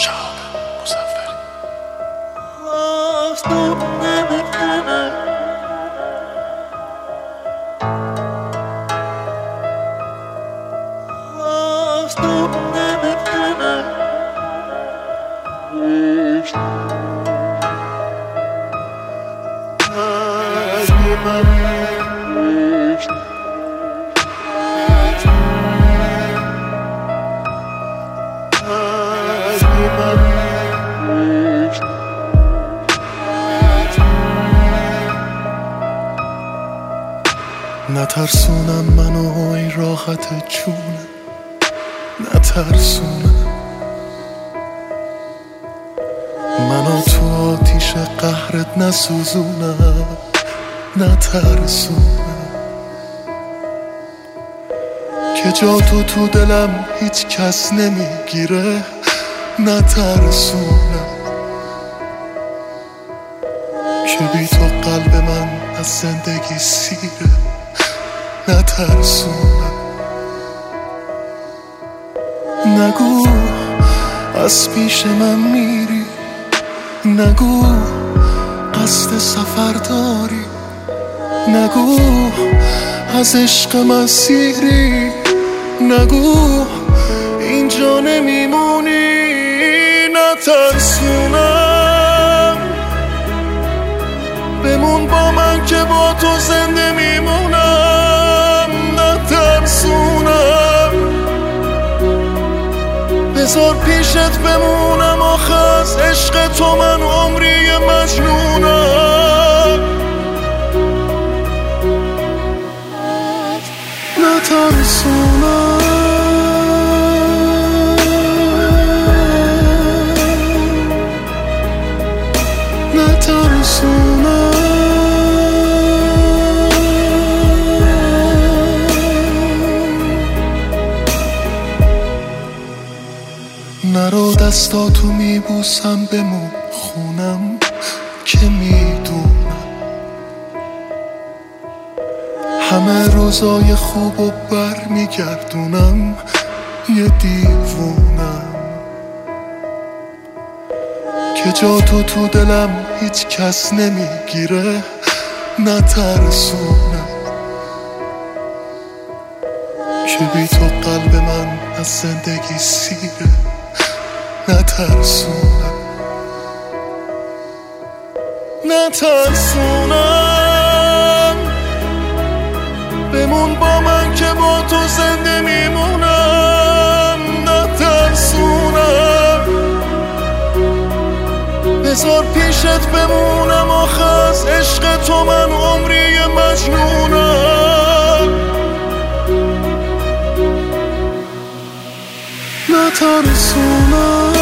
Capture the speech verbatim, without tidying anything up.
شهاب مظفری. نترسونم منو ای راحت جونم، نترسونم منو تو آتیش قهرت نسوزونم، نترسونم که جا تو تو دلم هیچ کس نمیگیره، نترسونم که بی تو قلب من از زندگی سیره، نترسونم. نگو از پیش من میری، نگو قصد سفر داری، نگو از عشق مسیری، نگو اینجا نمیمونی، نترسونم بمون با من که با تو زنده میمونم، نترسونم بذار پیشت بمونم، آخه از عشق تو من عمری مجنونم، نترسونم نترسونم نرو دستاتو میبوسم بمون خونم که میدونم همه روزای خوب و بر میگردونم، یه دیوونم که جا تو تو دلم هیچ کس نمیگیره، نترسونم که بی تو قلب من از زندگی سیره، نترسونم نترسونم بمون با من که با تو زنده میمونم، نترسونم بذار پیشت بمونم، آخه از عشق تو من عمری مجنونم، نترسونم